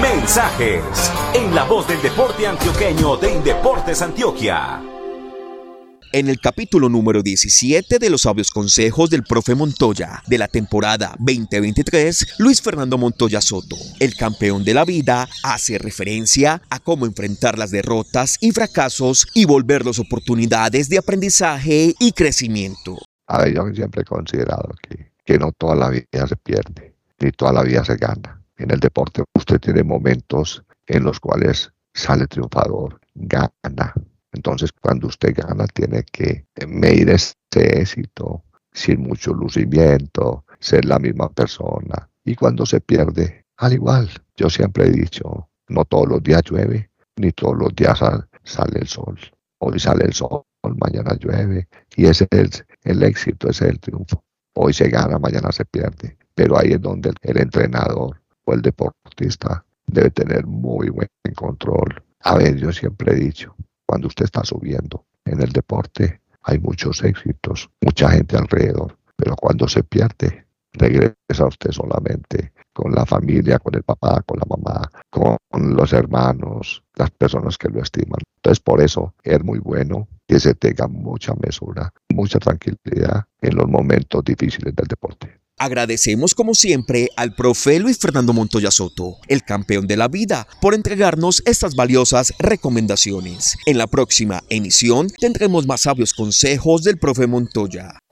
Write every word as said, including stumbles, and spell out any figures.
Mensajes en la voz del deporte antioqueño de Indeportes Antioquia. En el capítulo número diecisiete de los sabios consejos del profe Montoya de la temporada veinte veintitrés, Luis Fernando Montoya Soto, el campeón de la vida, hace referencia a cómo enfrentar las derrotas y fracasos y volverlos oportunidades de aprendizaje y crecimiento. A ver, yo siempre he considerado que, que no toda la vida se pierde, ni toda la vida se gana. En el deporte usted tiene momentos en los cuales sale triunfador, gana. Entonces, cuando usted gana, tiene que medir ese éxito sin mucho lucimiento, ser la misma persona. Y cuando se pierde, al igual. Yo siempre he dicho, no todos los días llueve, ni todos los días sal, sale el sol. Hoy sale el sol, mañana llueve. Y ese es el, el éxito, ese es el triunfo. Hoy se gana, mañana se pierde. Pero ahí es donde el, el entrenador o el deportista debe tener muy buen control. A ver, yo siempre he dicho, cuando usted está subiendo en el deporte, hay muchos éxitos, mucha gente alrededor, pero cuando se pierde, regresa usted solamente con la familia, con el papá, con la mamá, con los hermanos, las personas que lo estiman. Entonces, por eso es muy bueno que se tenga mucha mesura, mucha tranquilidad en los momentos difíciles del deporte. Agradecemos como siempre al profe Luis Fernando Montoya Soto, el campeón de la vida, por entregarnos estas valiosas recomendaciones. En la próxima emisión tendremos más sabios consejos del profe Montoya.